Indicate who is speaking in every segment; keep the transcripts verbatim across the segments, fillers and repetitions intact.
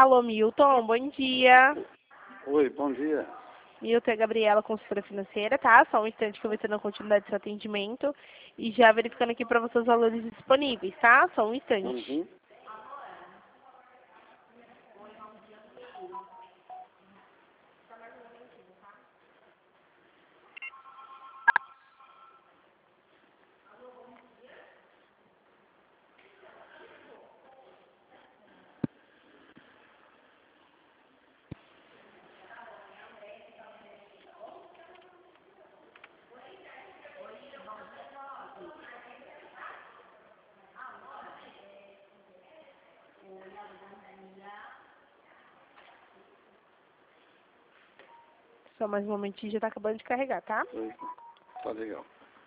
Speaker 1: Alô, Milton, bom dia.
Speaker 2: Oi, bom dia.
Speaker 1: Milton é Gabriela, consultora financeira, tá? Só um instante que eu vou ter na continuidade do seu atendimento e já verificando aqui para você os valores disponíveis, tá? Só um instante.
Speaker 2: Uhum.
Speaker 1: Só mais um momentinho, já tá acabando de carregar, tá?
Speaker 2: Oi. Tá legal.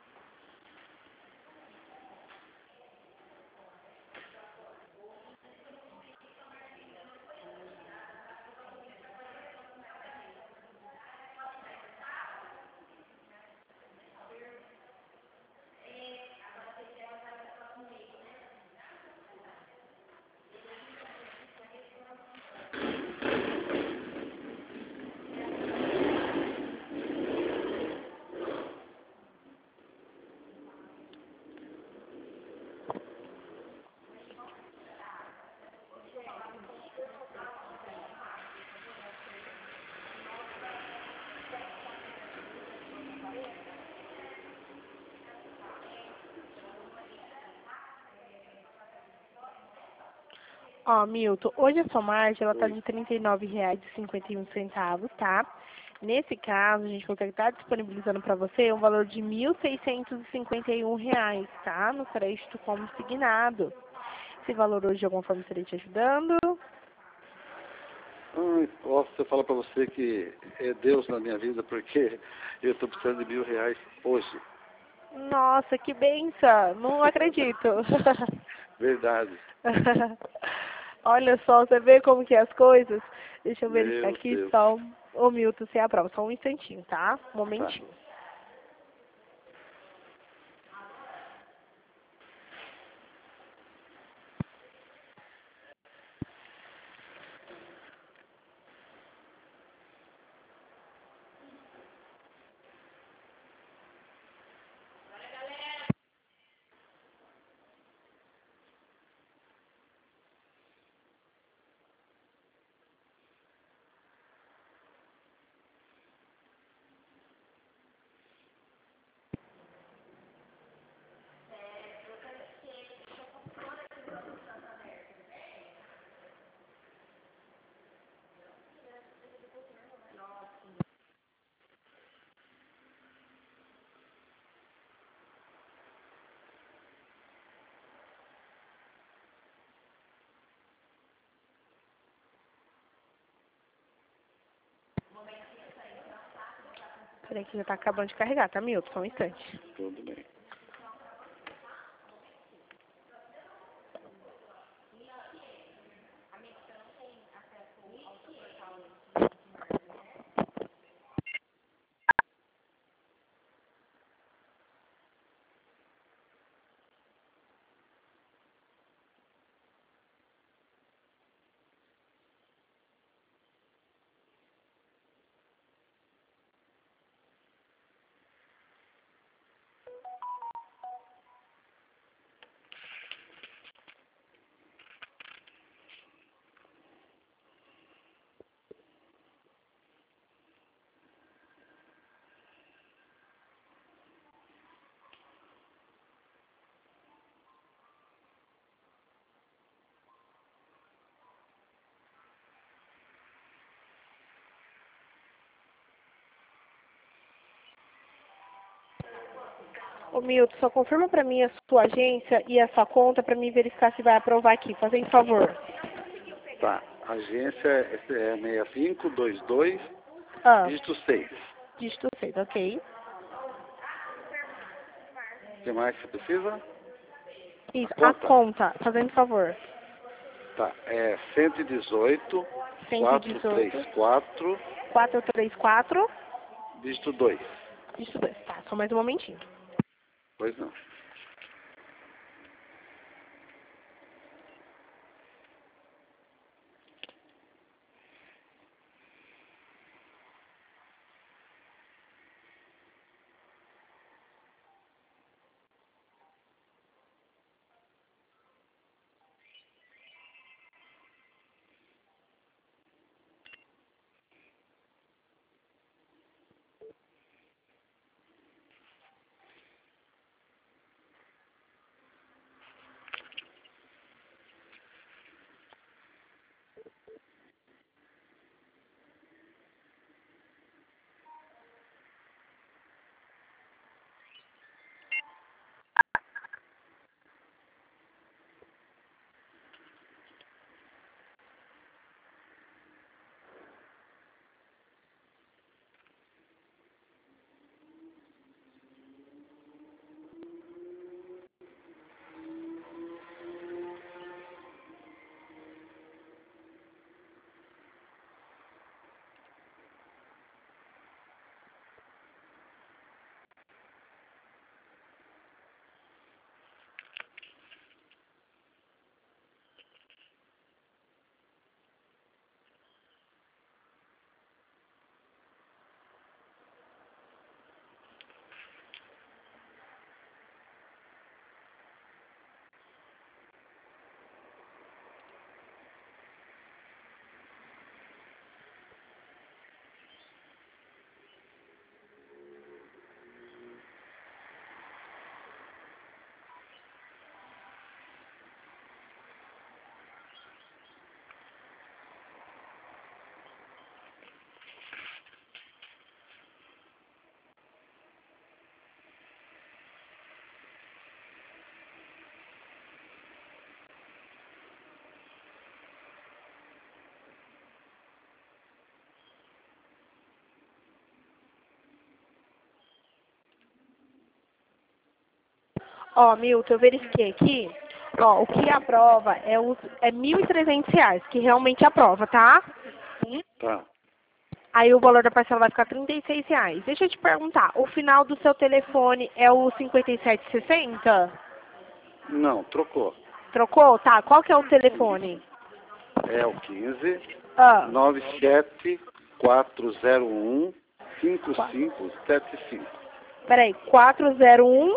Speaker 1: Ó, Milton, hoje a sua margem, ela tá de trinta e nove reais e cinquenta e um centavos, tá? Nesse caso, a gente consegue estar disponibilizando para você um valor de mil seiscentos e cinquenta e um reais, tá? No crédito como signado. Esse valor hoje de alguma forma estaria te ajudando?
Speaker 2: Ai, posso eu falar pra você que é Deus na minha vida, porque eu tô precisando de mil reais hoje.
Speaker 1: Nossa, que benção! Não acredito.
Speaker 2: Verdade.
Speaker 1: Olha só, você vê como que é as coisas? Deixa eu verificar
Speaker 2: Meu
Speaker 1: aqui
Speaker 2: Deus.
Speaker 1: só o Milton se aprova. Só um instantinho, tá? Um
Speaker 2: Tá.
Speaker 1: momentinho. Peraí que já tá acabando de carregar, tá, Milton? Só um instante.
Speaker 2: Tudo bem.
Speaker 1: Ô, Milton, só confirma pra mim a sua agência e a sua conta pra mim verificar se vai aprovar aqui. Fazendo favor.
Speaker 2: Tá. Agência é seis cinco dois dois,
Speaker 1: Ah,
Speaker 2: dígito seis.
Speaker 1: dígito seis, ok.
Speaker 2: O que mais você precisa?
Speaker 1: Isso,
Speaker 2: A
Speaker 1: a
Speaker 2: conta?
Speaker 1: conta. Fazendo favor.
Speaker 2: Tá. É cento e dezoito,
Speaker 1: cento e
Speaker 2: quatrocentos e trinta e
Speaker 1: dezoito,
Speaker 2: quatro,
Speaker 1: quatrocentos e trinta e quatro,
Speaker 2: dígito dois.
Speaker 1: dígito dois. Tá, só mais um momentinho.
Speaker 2: Pois não.
Speaker 1: Ó, Milton, eu verifiquei aqui. Ó, o que aprova é, os, é mil e trezentos reais, que realmente aprova, tá?
Speaker 2: Tá.
Speaker 1: Aí o valor da parcela vai ficar trinta e seis reais. Deixa eu te perguntar, o final do seu telefone é o cinquenta e sete sessenta?
Speaker 2: Não, trocou.
Speaker 1: Trocou? Tá, qual que é o telefone?
Speaker 2: É o quinze,
Speaker 1: Ah,
Speaker 2: nove sete quatro zero um, cinco cinco sete cinco.
Speaker 1: peraí, quatro zero um?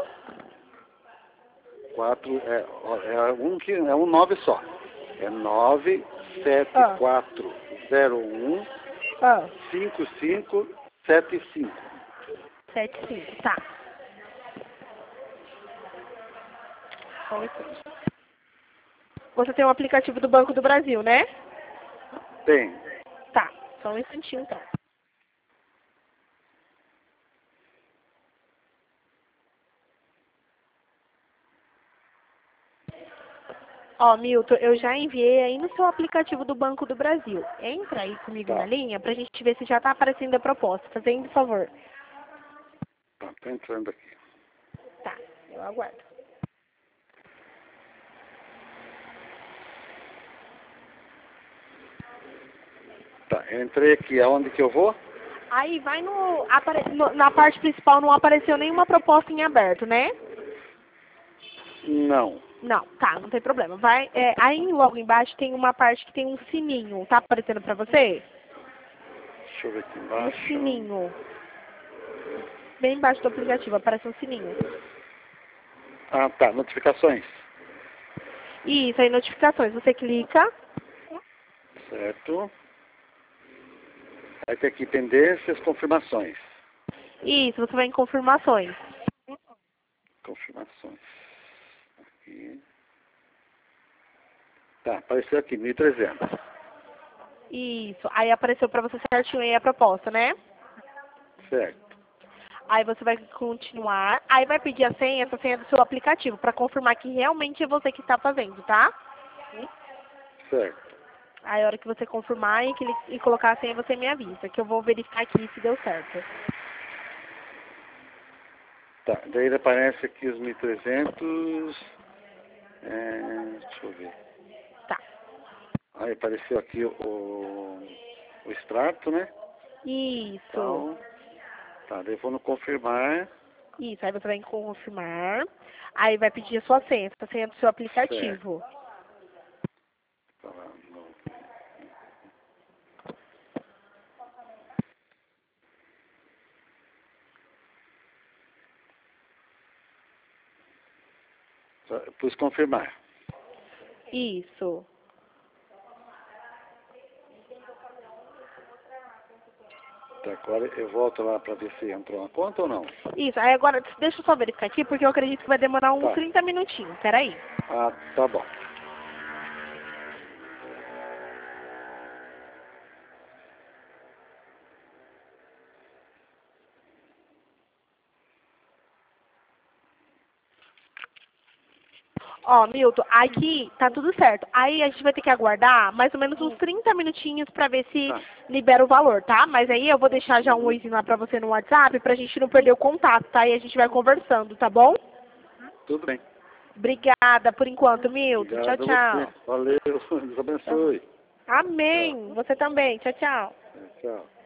Speaker 2: quatro é, é um que é um nove só. É nove sete quatro zero um,
Speaker 1: Ah,
Speaker 2: cinco cinco sete cinco.
Speaker 1: sete cinco, tá. Só um instante. Você tem um aplicativo do Banco do Brasil, né?
Speaker 2: Tem.
Speaker 1: Tá, só um instantinho então. Ó, Milton, eu já enviei aí no seu aplicativo do Banco do Brasil. Entra aí comigo
Speaker 2: Tá.
Speaker 1: na linha pra gente ver se já tá aparecendo a proposta. Fazendo favor.
Speaker 2: Tá, tô entrando aqui.
Speaker 1: Tá, eu aguardo.
Speaker 2: Tá, eu entrei aqui. Aonde que eu vou?
Speaker 1: Aí vai no, apare, no- na parte principal não apareceu nenhuma proposta em aberto, né?
Speaker 2: Não.
Speaker 1: Não, tá, não tem problema. Vai, é, aí logo embaixo tem uma parte que tem um sininho. Tá aparecendo pra você?
Speaker 2: Deixa eu ver aqui
Speaker 1: Um
Speaker 2: embaixo.
Speaker 1: sininho. Bem embaixo do aplicativo aparece um sininho.
Speaker 2: Ah, tá. Notificações.
Speaker 1: Isso, aí notificações. Você clica.
Speaker 2: Certo. Aí tem aqui pendências, confirmações.
Speaker 1: Isso, você vai em confirmações.
Speaker 2: Confirmações. Aqui. Tá, apareceu aqui, mil e trezentos.
Speaker 1: Isso, aí apareceu pra você certinho aí a proposta, né?
Speaker 2: Certo.
Speaker 1: Aí você vai continuar, aí vai pedir a senha, essa senha do seu aplicativo, pra confirmar que realmente é você que está fazendo, tá?
Speaker 2: Certo.
Speaker 1: Aí a hora que você confirmar e, cli- e colocar a senha, você me avisa, que eu vou verificar aqui se deu certo.
Speaker 2: Tá, daí ele aparece aqui os mil e trezentos. É, deixa eu ver.
Speaker 1: Tá.
Speaker 2: Aí apareceu aqui o, o extrato, né?
Speaker 1: Isso.
Speaker 2: Então, tá, daí eu vou no confirmar.
Speaker 1: Isso, aí você vai em confirmar, aí vai pedir a sua senha, a senha do seu aplicativo.
Speaker 2: Tá lá, no- Só- eu pus confirmar.
Speaker 1: Isso.
Speaker 2: Tá, agora eu volto lá para ver se entrou na conta ou não.
Speaker 1: Isso, aí agora deixa eu só verificar aqui, porque eu acredito que vai demorar uns
Speaker 2: Tá.
Speaker 1: trinta minutinhos, peraí.
Speaker 2: Ah, tá bom.
Speaker 1: Ó, Milton, aqui tá tudo certo. Aí a gente vai ter que aguardar mais ou menos uns trinta minutinhos pra ver se
Speaker 2: Tá.
Speaker 1: libera o valor, tá? Mas aí eu vou deixar já um oizinho lá pra você no WhatsApp pra gente não perder o contato, tá? E a gente vai conversando, tá bom?
Speaker 2: Tudo bem.
Speaker 1: Obrigada por enquanto, Milton.
Speaker 2: Obrigado
Speaker 1: Tchau,
Speaker 2: a você.
Speaker 1: tchau.
Speaker 2: Valeu. Deus abençoe.
Speaker 1: Amém. Você também. Tchau, tchau.
Speaker 2: Tchau.